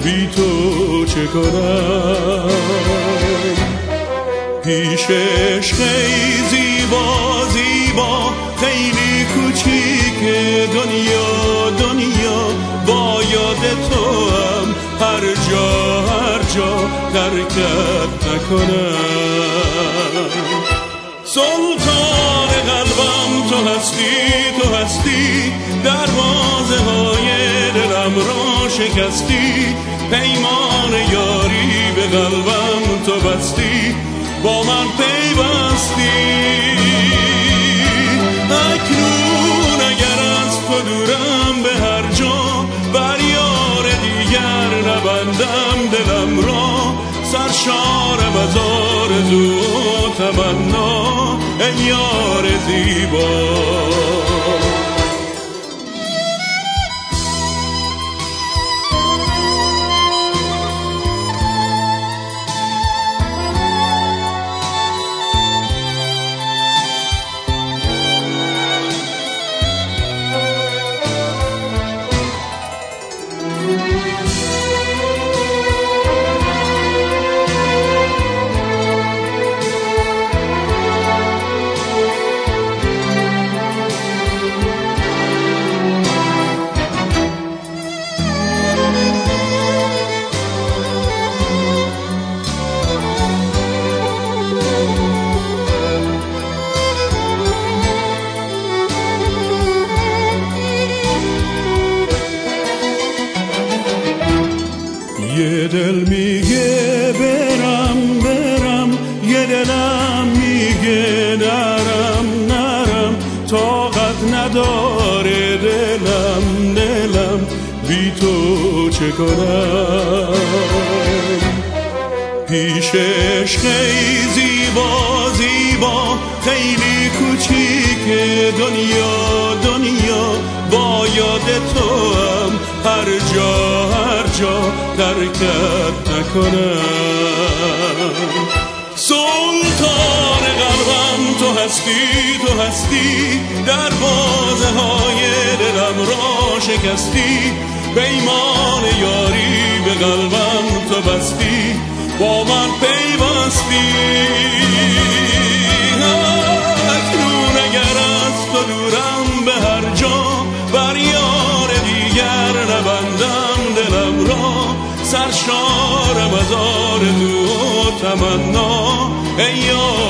بی تو چه کنم؟ پیشش خیلی زیبا زیبا، خیلی کوچیکه دنیا دنیا، با یاد تو هم هر جا ترکت نکنم. سلطان قلبم تو هستی، دروازه های دلم را شکستی، پیمان یاری به قلبم تو بستی، با من پیوستی. اکنون اگر از تو دورم به هر جا، بر یار دیگر نبندم دلم را، سرشارم از آرزو و تمنا ای یار زیبا. یه دل میگه برم، یه دلم میگه نرم، طاقت نداره دلم بی تو چه کنم؟ پیشش خیلی زیبا خیلی کوچیکه دنیا دنیا، با یاد تو هم هر جا ترکت نکنم. سلطان قلبم تو هستی، دروازه های دلم را شکستی، پیمان یاری به قلبم تو بستی، با من پیوستی. اکنون اگر از تو دورم به هر جا، بر یار دیگر نبندم دلم را، سرشارم از آرزو و تمنا ای یار